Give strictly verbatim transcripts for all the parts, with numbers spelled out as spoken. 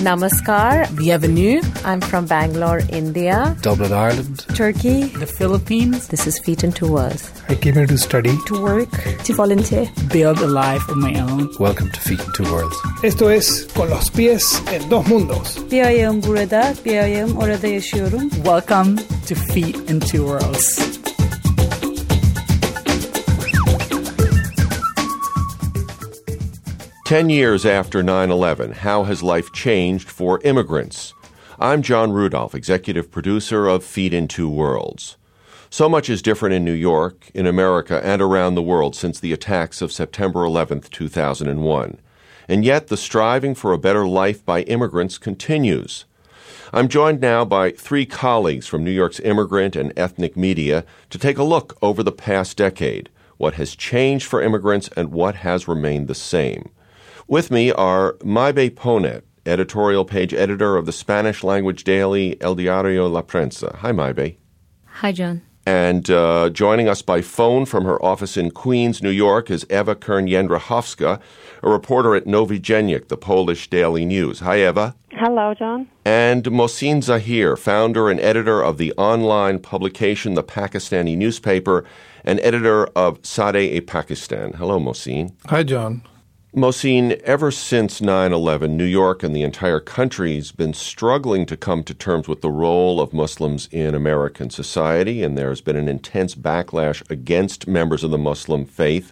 Namaskar. Bienvenue. I'm from Bangalore, India. Dublin, Ireland. Turkey. The Philippines. This is Feet in Two Worlds. I came here to study. To work. To volunteer. Build a life of my own. Welcome to Feet in Two Worlds. Esto es Con los pies en dos mundos. Bir ayağım burada, bir ayağım orada yaşıyorum. Welcome to Feet in Two Worlds. Ten years after nine eleven, how has life changed for immigrants? I'm John Rudolph, executive producer of Feet in Two Worlds. So much is different in New York, in America, and around the world since the attacks of September eleventh, two thousand one. And yet the striving for a better life by immigrants continues. I'm joined now by three colleagues from New York's immigrant and ethnic media to take a look over the past decade, what has changed for immigrants and what has remained the same. With me are Maybe Ponet, editorial page editor of the Spanish-language daily El Diario La Prensa. Hi, Maybe. Hi, John. And uh, joining us by phone from her office in Queens, New York, is Eva Kern-Jędrachowska, a reporter at Nowy Dziennik, the Polish daily news. Hi, Eva. Hello, John. And Mohsin Zahir, founder and editor of the online publication The Pakistani Newspaper and editor of Sadeh-e-Pakistan. Hello, Mohsin. Hi, John. Mohsin, ever since nine eleven, New York and the entire country's been struggling to come to terms with the role of Muslims in American society, and there's been an intense backlash against members of the Muslim faith.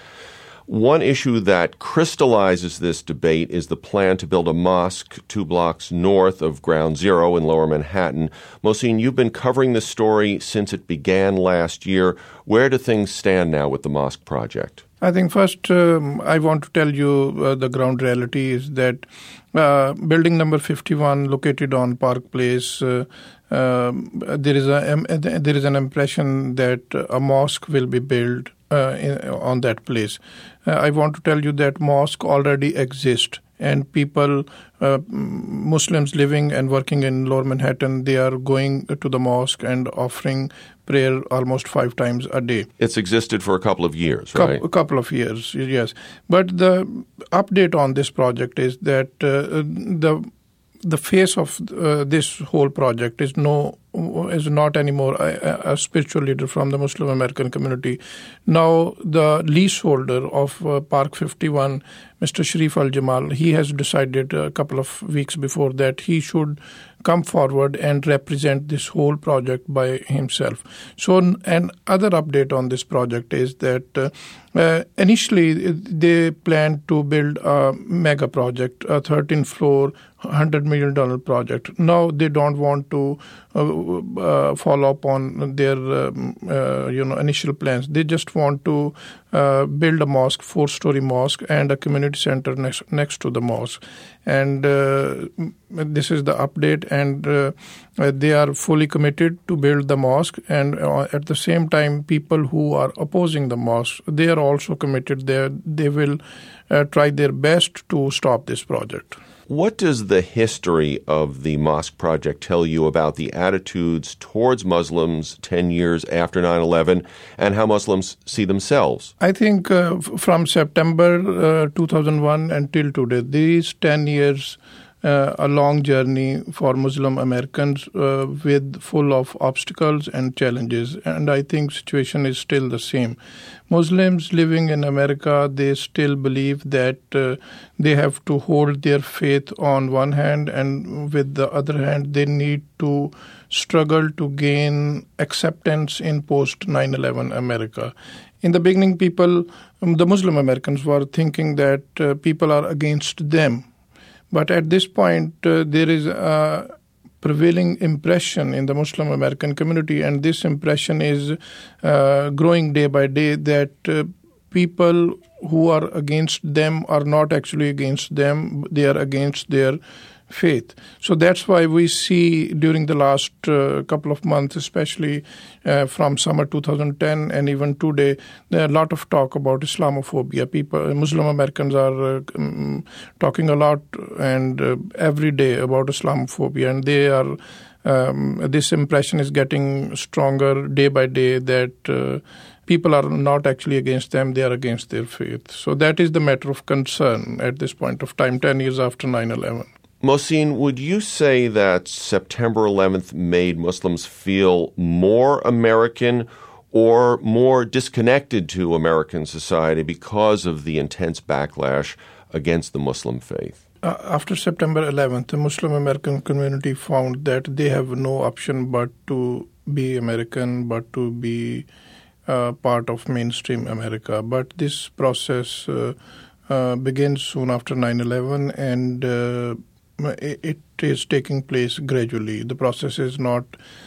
One issue that crystallizes this debate is the plan to build a mosque two blocks north of Ground Zero in Lower Manhattan. Mohsin, you've been covering this story since it began last year. Where do things stand now with the mosque project? I think first um, I want to tell you uh, the ground reality is that uh, building number fifty-one located on Park Place, uh, uh, there is a um, there is an impression that a mosque will be built uh, in, on that place. Uh, I want to tell you that mosque already exists. And people, uh, Muslims living and working in Lower Manhattan, they are going to the mosque and offering prayer almost five times a day. It's existed for a couple of years, right? A couple of years, yes. But the update on this project is that uh, the the face of uh, this whole project is no is not anymore a, a spiritual leader from the Muslim American community. Now the leaseholder of uh, Park fifty-one, Mister Sharif Al-Jamal, he has decided a couple of weeks before that he should come forward and represent this whole project by himself. So an other update on this project is that uh, uh, initially they planned to build a mega project, a thirteen floor, one hundred million dollars project. Now they don't want to uh, uh, follow up on their um, uh, you know initial plans. They just want to uh, build a mosque, four-story mosque, and a community center next next to the mosque. And uh, this is the update, and uh, they are fully committed to build the mosque. And uh, at the same time, people who are opposing the mosque, they are also committed. They they will uh, try their best to stop this project. What does the history of the mosque project tell you about the attitudes towards Muslims ten years after nine eleven and how Muslims see themselves? I think uh, from September uh, two thousand one until today, these ten years, uh, a long journey for Muslim Americans uh, with full of obstacles and challenges. And I think situation is still the same. Muslims living in America, they still believe that uh, they have to hold their faith on one hand, and with the other hand, they need to struggle to gain acceptance in post nine eleven America. In the beginning, people, um, the Muslim Americans were thinking that uh, people are against them. But at this point, uh, there is a prevailing impression in the Muslim American community, and this impression is uh, growing day by day, that uh, people who are against them are not actually against them, they are against their faith. So that's why we see during the last uh, couple of months, especially uh, from summer two thousand ten and even today, there are a lot of talk about Islamophobia. People, Muslim Americans are uh, um, talking a lot and uh, every day about Islamophobia, and they are um, this impression is getting stronger day by day that uh, people are not actually against them, they are against their faith. So that is the matter of concern at this point of time, ten years after nine eleven. Mohsin, would you say that September eleventh made Muslims feel more American or more disconnected to American society because of the intense backlash against the Muslim faith? Uh, after September eleventh, the Muslim American community found that they have no option but to be American, but to be uh, part of mainstream America. But this process uh, uh, begins soon after nine eleven, and uh, it, it is taking place gradually. The process is not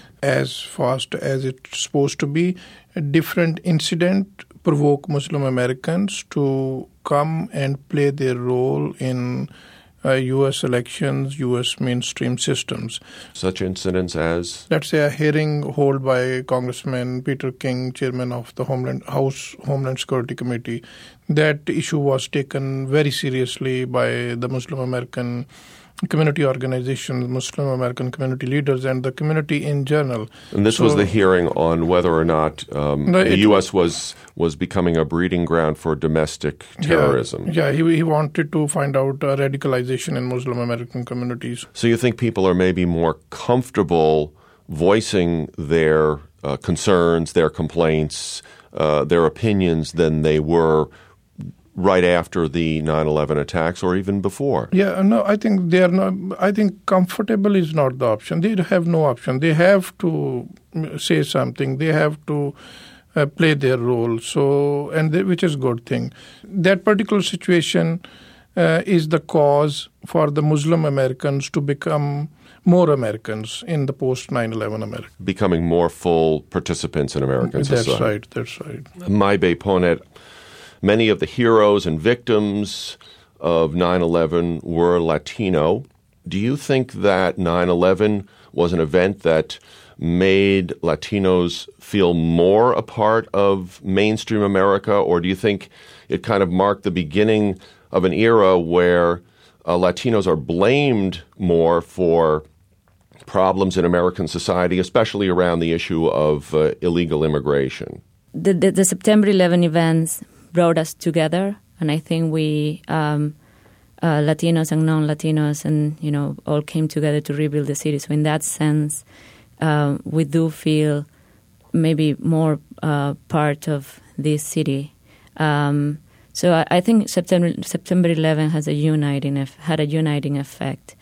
as fast as it's supposed to be. A different incident provoke Muslim Americans to come and play their role in uh, U S elections, U S mainstream systems. Such incidents as? Let's say a hearing held by Congressman Peter King, chairman of the Homeland House Homeland Security Committee. That issue was taken very seriously by the Muslim American community organizations, Muslim American community leaders, and the community in general. And this so, was the hearing on whether or not um, no, the it, U S was was becoming a breeding ground for domestic terrorism. Yeah, yeah he, he wanted to find out uh, radicalization in Muslim American communities. So you think people are maybe more comfortable voicing their uh, concerns, their complaints, uh, their opinions than they were right after the nine eleven attacks or even before? Yeah, no, I think they are not. I think comfortable is not the option. They have no option. They have to say something. They have to uh, play their role. So, and they, which is good thing. That particular situation uh, is the cause for the Muslim Americans to become more Americans in the post nine eleven America. Becoming more full participants in American That's society. That's right. That's right. Maybe Ponet, many of the heroes and victims of nine eleven were Latino. Do you think that nine eleven was an event that made Latinos feel more a part of mainstream America, or do you think it kind of marked the beginning of an era where uh, Latinos are blamed more for problems in American society, especially around the issue of uh, illegal immigration? The, the, the September eleventh events brought us together, and I think we, um, uh, Latinos and non-Latinos, and you know, all came together to rebuild the city. So in that sense, uh, we do feel maybe more uh, part of this city. Um, so I, I think September September eleventh has a uniting had a uniting effect.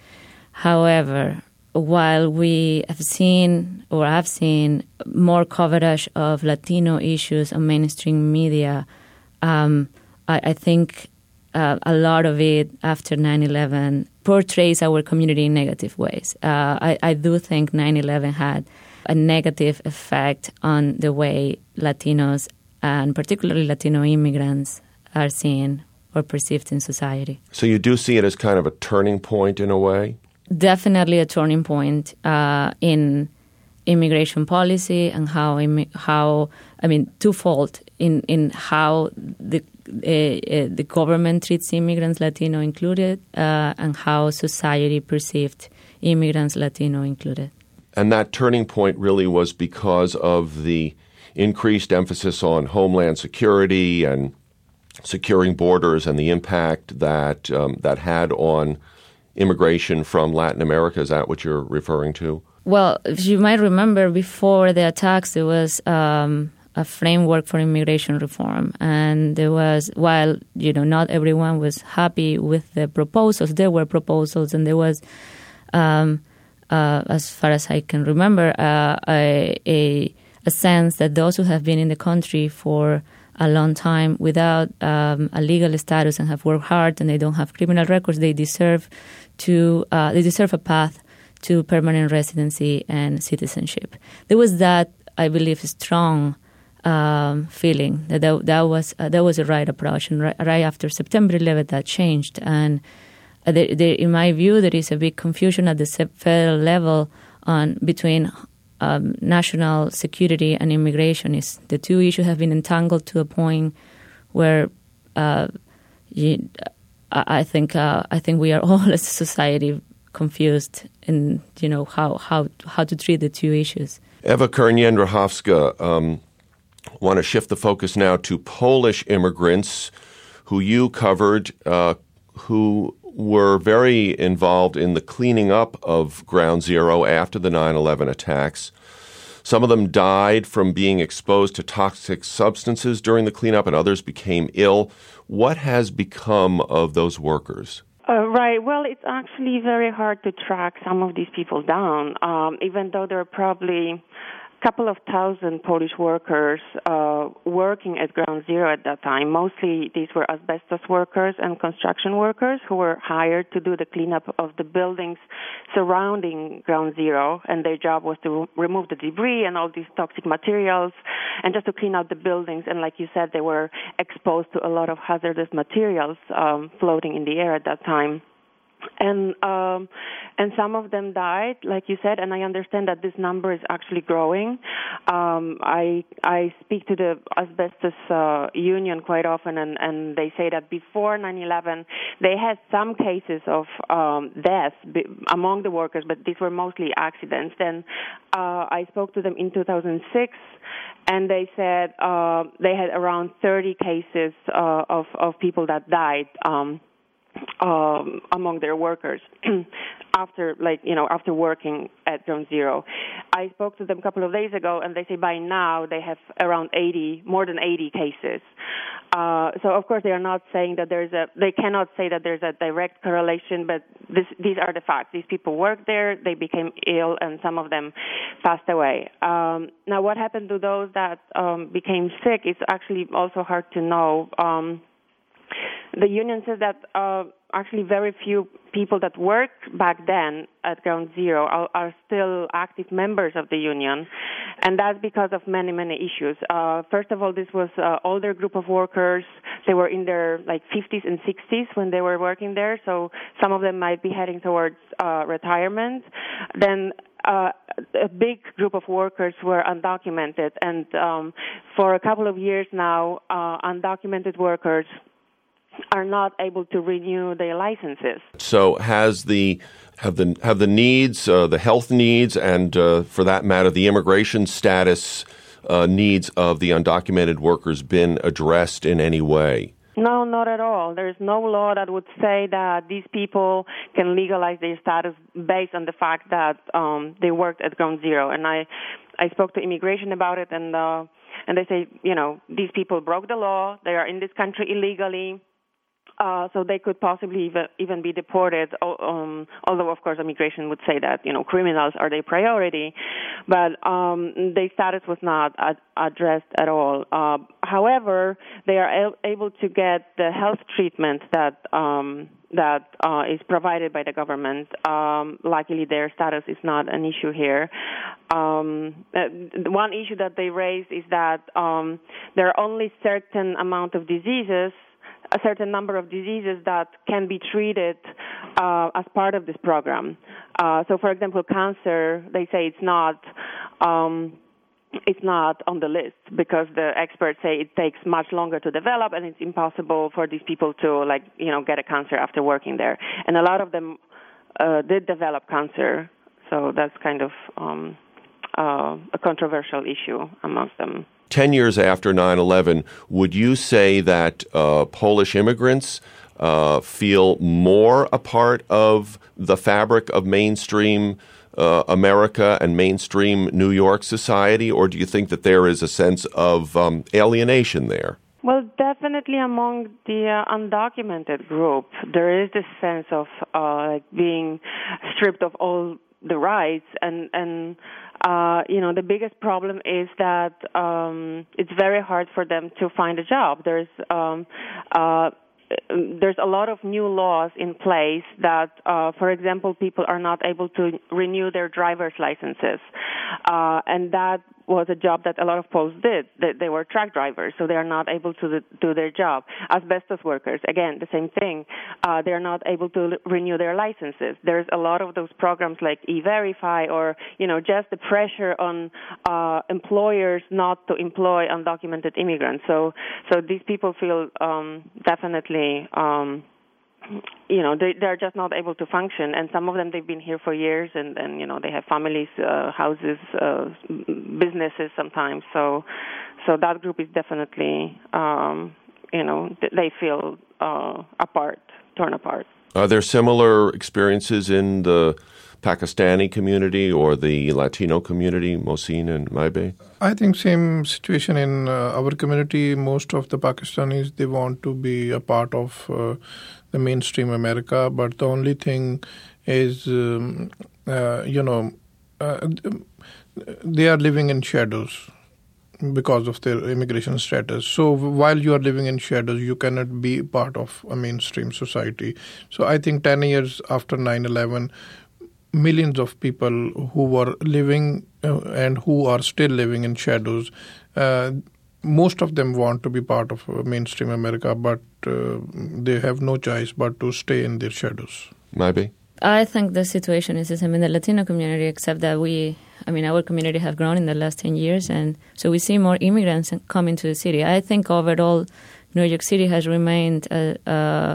However, while we have seen or have seen more coverage of Latino issues on mainstream media, Um, I, I think uh, a lot of it after nine eleven portrays our community in negative ways. Uh, I, I do think nine eleven had a negative effect on the way Latinos and particularly Latino immigrants are seen or perceived in society. So you do see it as kind of a turning point in a way? Definitely a turning point uh, in immigration policy and how, how I mean, twofold in, in how the uh, uh, the government treats immigrants, Latino included, uh, and how society perceived immigrants, Latino included. And that turning point really was because of the increased emphasis on homeland security and securing borders and the impact that um, that had on immigration from Latin America. Is that what you're referring to? Well, if you might remember, before the attacks, there was um, a framework for immigration reform. And there was, while, you know, not everyone was happy with the proposals, there were proposals, and there was, um, uh, as far as I can remember, uh, a, a, a sense that those who have been in the country for a long time without um, a legal status and have worked hard and they don't have criminal records, they deserve to, uh, they deserve a path to permanent residency and citizenship. There was that, I believe, strong um, feeling that that, that was uh, that was the right approach. And right, right after September eleventh, that changed. And uh, there, there, in my view, there is a big confusion at the federal level on between um, national security and immigration. Is the two issues have been entangled to a point where uh, you, I think uh, I think we are all as a society confused in, you know, how, how, how to treat the two issues. Eva Korniendrachowska, um, want to shift the focus now to Polish immigrants who you covered, uh, who were very involved in the cleaning up of Ground Zero after the nine eleven attacks. Some of them died from being exposed to toxic substances during the cleanup, and others became ill. What has become of those workers? Uh, right. Well, it's actually very hard to track some of these people down, um, even though there are probably a couple of thousand Polish workers uh, working at Ground Zero at that time. Mostly these were asbestos workers and construction workers who were hired to do the cleanup of the buildings surrounding Ground Zero, and their job was to re- remove the debris and all these toxic materials and just to clean out the buildings. And like you said, they were exposed to a lot of hazardous materials um, floating in the air at that time. And um, and some of them died, like you said, and I understand that this number is actually growing. Um, I I speak to the asbestos uh, union quite often, and, and they say that before nine eleven, they had some cases of um, death b- among the workers, but these were mostly accidents. Then uh, I spoke to them in two thousand six, and they said uh, they had around thirty cases uh, of of people that died. Um, Um, among their workers after, like, you know, after working at Ground Zero. I spoke to them a couple of days ago, and they say by now they have around eighty, more than eighty cases. Uh, so, of course, they are not saying that there's a, they cannot say that there's a direct correlation, but this, these are the facts. These people worked there, they became ill, and some of them passed away. Um, now, what happened to those that um, became sick is actually also hard to know. Um, The union says that uh, actually very few people that worked back then at Ground Zero are, are still active members of the union, and that's because of many, many issues. Uh, first of all, this was an older group of workers. They were in their like fifties and sixties when they were working there, so some of them might be heading towards uh, retirement. Then Uh, a big group of workers were undocumented, and um, for a couple of years now, uh, undocumented workers are not able to renew their licenses. So has the have the have the needs, uh, the health needs, and uh, for that matter, the immigration status uh, needs of the undocumented workers been addressed in any way? No, not at all. There's no law that would say that these people can legalize their status based on the fact that um, they worked at Ground Zero. And I, I spoke to immigration about it, and uh, and they say, you know, these people broke the law. They are in this country illegally. Uh, so they could possibly even, even be deported, um, although, of course, immigration would say that, you know, criminals are their priority. But um, their status was not ad- addressed at all. Uh, however, they are a- able to get the health treatment that um, that uh, is provided by the government. Um, luckily, their status is not an issue here. Um, uh, one issue that they raised is that um, there are only certain amount of diseases a certain number of diseases that can be treated uh, as part of this program. Uh, so, for example, cancer, they say it's not um, it's not on the list because the experts say it takes much longer to develop and it's impossible for these people to, like, you know, get a cancer after working there. And a lot of them uh, did develop cancer, so that's kind of um, uh, a controversial issue amongst them. Ten years after nine eleven, would you say that uh, Polish immigrants uh, feel more a part of the fabric of mainstream uh, America and mainstream New York society, or do you think that there is a sense of um, alienation there? Well, definitely among the uh, undocumented group, there is this sense of uh, being stripped of all the rights, and and uh, you know, the biggest problem is that um, it's very hard for them to find a job. There's um, uh, there's a lot of new laws in place that, uh, for example, people are not able to renew their driver's licenses, uh, and that was a job that a lot of Poles did. They, they were truck drivers, so they are not able to do their job. Asbestos workers, again, the same thing. Uh, they are not able to l- renew their licenses. There's a lot of those programs like E-Verify, or, you know, just the pressure on uh, employers not to employ undocumented immigrants. So, so these people feel um, definitely. Um, You know, they, they're just not able to function, and some of them, they've been here for years, and, and you know, they have families, uh, houses, uh, businesses sometimes. So, so that group is definitely, um, you know, they feel uh, apart, torn apart. Are there similar experiences in the Pakistani community or the Latino community, Mohsin and Maybe? I think same situation in uh, our community. Most of the Pakistanis, they want to be a part of uh, the mainstream America, but the only thing is, um, uh, you know, uh, they are living in shadows because of their immigration status. So while you are living in shadows, you cannot be part of a mainstream society. So I think ten years after nine eleven, millions of people who were living uh, and who are still living in shadows, uh, most of them want to be part of uh, mainstream America, but uh, they have no choice but to stay in their shadows. Maybe? I think the situation is the same in the Latino community, except that we, I mean, our community have grown in the last ten years, and so we see more immigrants coming to the city. I think overall, New York City has remained uh, uh,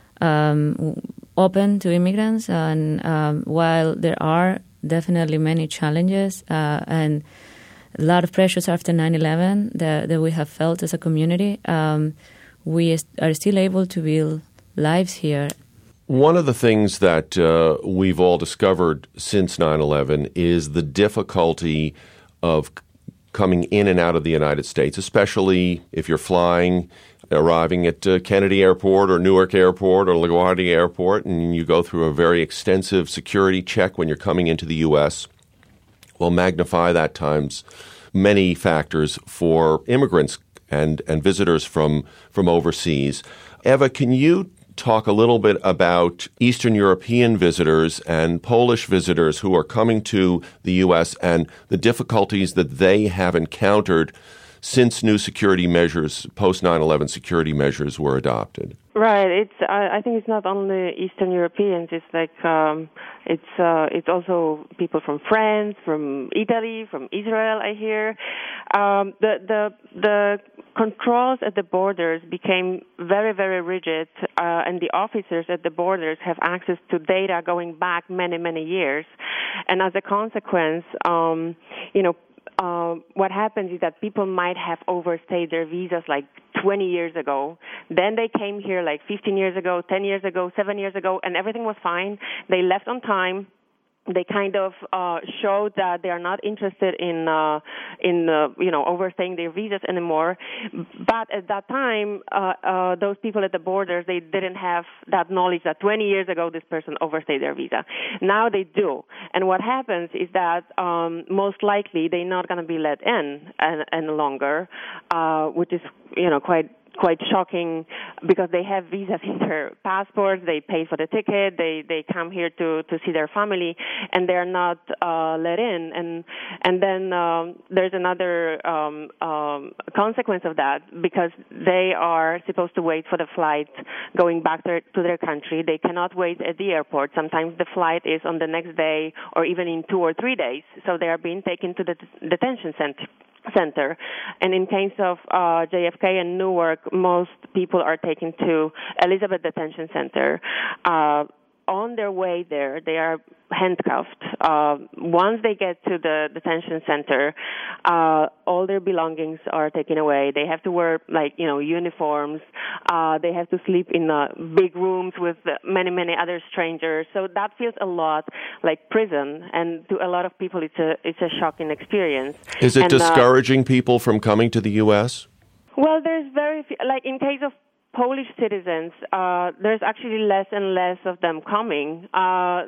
um, open to immigrants, and um, while there are definitely many challenges uh, and a lot of pressures after nine eleven that, that we have felt as a community, um, we are still able to build lives here. One of the things that uh, we've all discovered since nine eleven is the difficulty of c- coming in and out of the United States, especially if you're flying, arriving at uh, Kennedy Airport or Newark Airport or LaGuardia Airport, and you go through a very extensive security check when you're coming into the U S. Well, magnify that times many factors for immigrants and, and visitors from, from overseas. Eva, can you talk a little bit about Eastern European visitors and Polish visitors who are coming to the U S and the difficulties that they have encountered since new security measures, post nine eleven security measures were adopted? Right. It's. I, I think it's not only Eastern Europeans. It's like um, it's. Uh, it's also people from France, from Italy, from Israel. I hear um, the the the controls at the borders became very very rigid, uh, and the officers at the borders have access to data going back many many years, and as a consequence, um, you know. Uh, what happens is that people might have overstayed their visas like twenty years ago. Then they came here like fifteen years ago, ten years ago, seven years ago, and everything was fine. They left on time. They kind of uh, showed that they are not interested in, uh, in uh, you know, overstaying their visas anymore. But at that time, uh, uh, those people at the borders, they didn't have that knowledge that twenty years ago this person overstayed their visa. Now they do. And what happens is that um, most likely they're not going to be let in any, any longer, uh, which is, you know, quite quite shocking because they have visas in their passports, they pay for the ticket, they, they come here to, to see their family, and they're not uh, let in. And and then um, there's another um, um, consequence of that because they are supposed to wait for the flight going back to, to their country. They cannot wait at the airport. Sometimes the flight is on the next day or even in two or three days, so they are being taken to the d- detention center. Center. And in case of uh, J F K and Newark, most people are taken to Elizabeth Detention Center. Uh, on their way there, they are handcuffed. Uh, once they get to the detention center, uh, all their belongings are taken away. They have to wear, like, you know, uniforms. Uh, they have to sleep in uh, big rooms with many, many other strangers. So that feels a lot like prison, and to a lot of people, it's a it's a shocking experience. Is it and, discouraging uh, people from coming to the U S? Well, there's very few, like in case of Polish citizens, uh, there's actually less and less of them coming. Uh,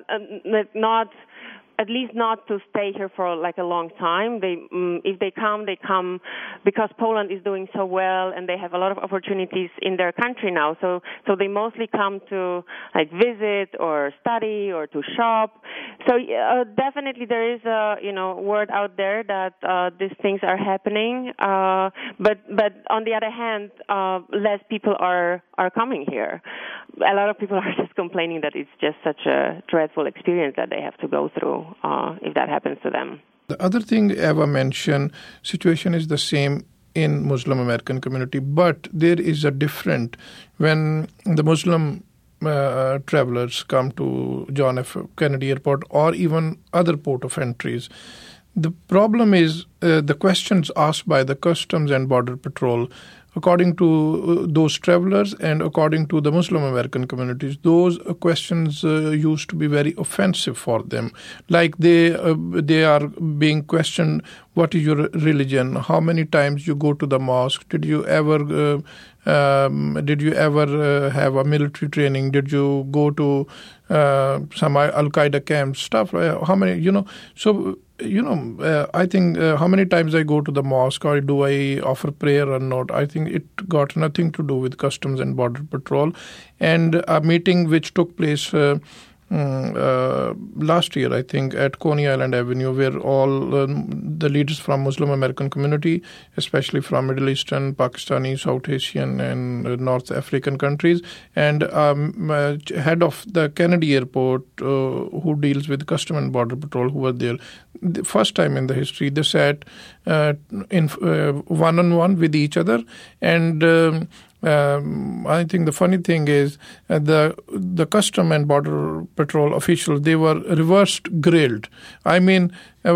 not, at least not to stay here for like a long time. They, um, if they come, they come because Poland is doing so well and they have a lot of opportunities in their country now. So, so they mostly come to like visit or study or to shop. So uh, definitely there is a you know word out there that uh, these things are happening. Uh, but but on the other hand, uh, less people are are coming here. A lot of people are just complaining that it's just such a dreadful experience that they have to go through uh, if that happens to them. The other thing Eva mentioned, situation is the same in Muslim American community, but there is a different when the Muslim uh, travelers come to John F. Kennedy Airport or even other port of entries. The problem is uh, the questions asked by the Customs and Border Patrol according to those travelers and according to the Muslim American communities, those questions uh, used to be very offensive for them. Like they uh, they are being questioned, what is your religion? How many times you go to the mosque? Did you ever uh, um, did you ever uh, have a military training? Did you go to uh, some Al-Qaeda camps? Stuff. Uh, how many? You know. So. You know, uh, I think uh, how many times I go to the mosque or do I offer prayer or not, I think it got nothing to do with Customs and Border Patrol. And a meeting which took place uh, um, uh, last year, I think, at Coney Island Avenue, where all um, the leaders from Muslim American community, especially from Middle Eastern, Pakistani, South Asian and uh, North African countries, and um, uh, head of the Kennedy Airport uh, who deals with Customs and Border Patrol, who were there. The first time in the history, they sat uh, in uh, one-on-one with each other. And um, um, I think the funny thing is uh, the the Customs and Border Patrol officials, they were reversed grilled. I mean, uh,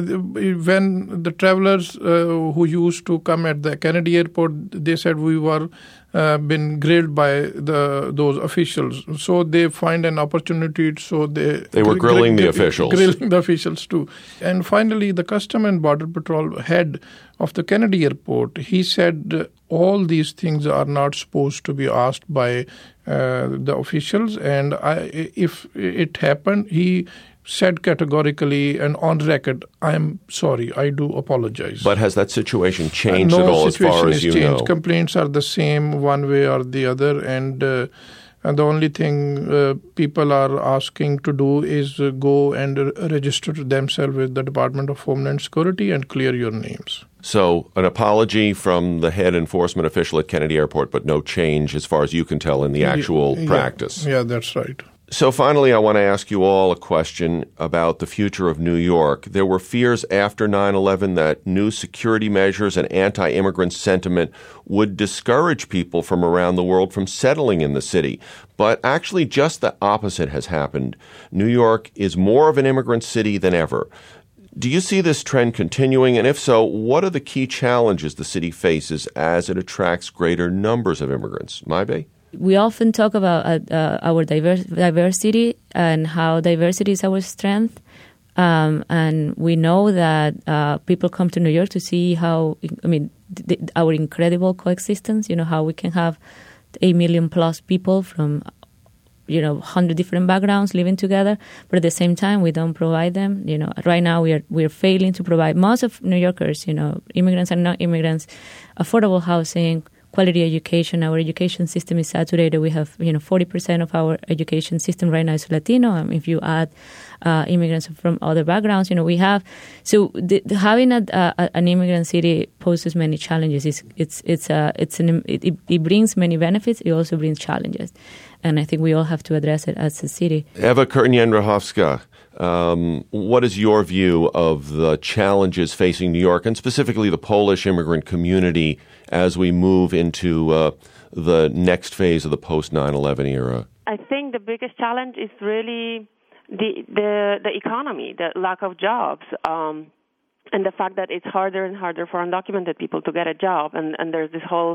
when the travelers uh, who used to come at the Kennedy Airport, they said we were uh, been grilled by the those officials. So they find an opportunity. So they they were grilling grill, the officials, grilling the officials too. And finally, the Customs and Border Patrol head of the Kennedy Airport, he said uh, all these things are not supposed to be asked by uh, the officials. And I, if it happened, he said categorically and on record, I am sorry, I do apologize. But has that situation changed uh, no at all as far as you changed. know? Complaints are the same one way or the other. And uh, And the only thing uh, people are asking to do is uh, go and uh, register themselves with the Department of Homeland Security and clear your names. So an apology from the head enforcement official at Kennedy Airport, but no change as far as you can tell in the actual yeah, practice. Yeah, that's right. So finally, I want to ask you all a question about the future of New York. There were fears after nine eleven that new security measures and anti-immigrant sentiment would discourage people from around the world from settling in the city. But actually, just the opposite has happened. New York is more of an immigrant city than ever. Do you see this trend continuing? And if so, what are the key challenges the city faces as it attracts greater numbers of immigrants? Maibe? We often talk about uh, uh, our diverse, diversity and how diversity is our strength. Um, and we know that uh, people come to New York to see how, I mean, th- our incredible coexistence, you know, how we can have eight million plus people from, you know, one hundred different backgrounds living together. But at the same time, we don't provide them. You know, right now we are we're failing to provide most of New Yorkers, you know, immigrants and non-immigrants, affordable housing, quality education. Our education system is saturated. We have, you know, forty percent of our education system right now is Latino. Um, if you add uh, immigrants from other backgrounds, you know, we have. So the, the, having a, a, an immigrant city poses many challenges. It's it's it's a it's an it, it brings many benefits. It also brings challenges, and I think we all have to address it as a city. Eva Kurtyn-Jędrzejowska, um, what is your view of the challenges facing New York and specifically the Polish immigrant community as we move into uh, the next phase of the post nine eleven era? I think the biggest challenge is really the the, the economy, the lack of jobs, um, and the fact that it's harder and harder for undocumented people to get a job, and, and there's this whole,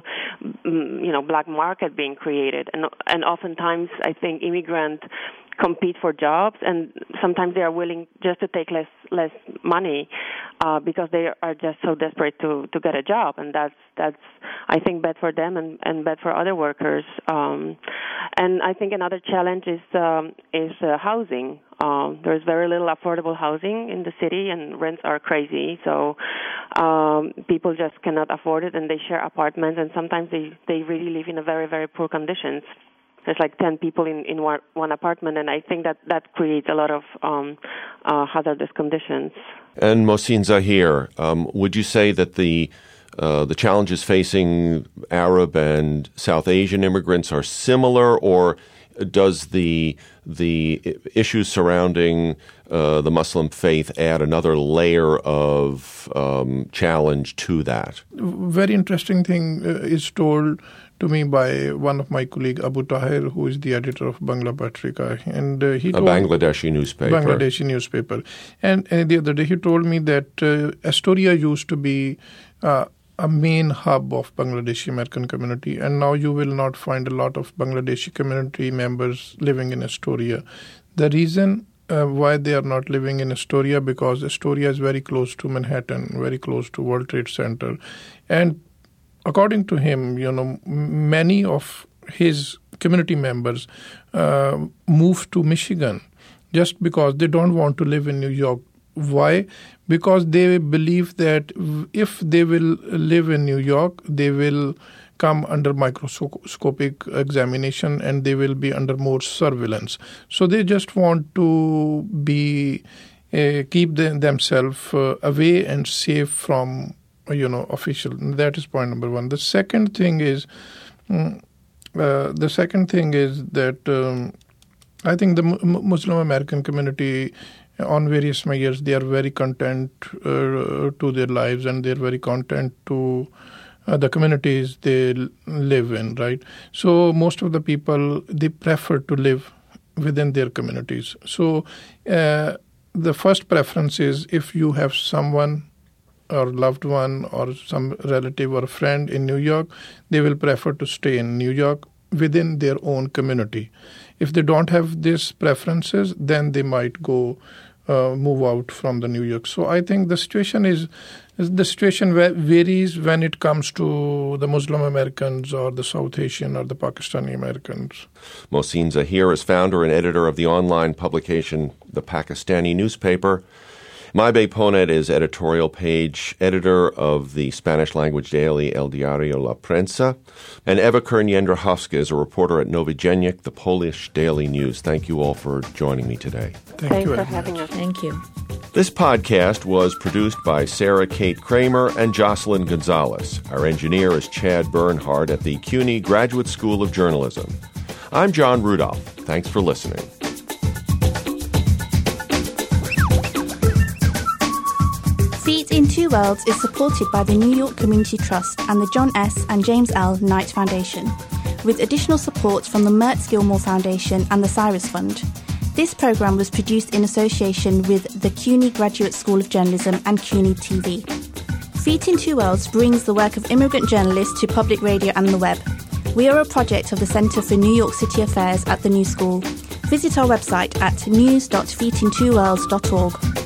you know, black market being created, and and oftentimes I think immigrants compete for jobs, and sometimes they are willing just to take less less money uh, because they are just so desperate to, to get a job, and that's that's I think bad for them and, and bad for other workers. Um, and I think another challenge is um, is uh, housing. Um, there's very little affordable housing in the city, and rents are crazy. So um, people just cannot afford it, and they share apartments, and sometimes they, they really live in a very very poor conditions. There's like ten people in, in one, one apartment, and I think that that creates a lot of um, uh, hazardous conditions. And Mohsin Zahir, um, would you say that the uh, the challenges facing Arab and South Asian immigrants are similar, or does the the issues surrounding uh, the Muslim faith add another layer of um, challenge to that? Very interesting thing uh, is told to me by one of my colleagues, Abu Tahir, who is the editor of Bangla Patrika. And uh, he a told Bangladeshi newspaper. Bangladeshi newspaper. And uh, the other day he told me that uh, Astoria used to be uh, a main hub of Bangladeshi American community, and now you will not find a lot of Bangladeshi community members living in Astoria. The reason uh, why they are not living in Astoria, because Astoria is very close to Manhattan, very close to World Trade Center, and according to him, you know, many of his community members uh, moved to Michigan just because they don't want to live in New York. Why? Because they believe that if they will live in New York, they will come under microscopic examination and they will be under more surveillance. So they just want to be uh, keep the, themselves uh, away and safe from, you know, official. That is point number one. The second thing is, um, uh, the second thing is that um, I think the M- Muslim American community on various measures, they are very content uh, to their lives and they're very content to uh, the communities they l- live in, right? So most of the people, they prefer to live within their communities. So uh, the first preference is if you have someone or loved one or some relative or friend in New York, they will prefer to stay in New York within their own community. If they don't have these preferences, then they might go uh, move out from the New York. So I think the situation is, is the situation varies when it comes to the Muslim Americans or the South Asian or the Pakistani Americans. Mohsin Zahir is founder and editor of the online publication The Pakistani Newspaper. Maybay Ponet is editorial page editor of the Spanish-language daily El Diario La Prensa. And Eva Kern-Jędrachowska is a reporter at Nowy Dziennik, the Polish daily news. Thank you all for joining me today. Thank Thanks you for very having much. us. Thank you. This podcast was produced by Sarah Kate Kramer and Jocelyn Gonzalez. Our engineer is Chad Bernhardt at the CUNY Graduate School of Journalism. I'm John Rudolph. Thanks for listening. Feet in Two Worlds is supported by the New York Community Trust and the John S. and James L. Knight Foundation, with additional support from the Mertz Gilmore Foundation and the Cyrus Fund. This programme was produced in association with the CUNY Graduate School of Journalism and CUNY T V. Feet in Two Worlds brings the work of immigrant journalists to public radio and the web. We are a project of the Centre for New York City Affairs at the New School. Visit our website at news dot feet in two worlds dot org.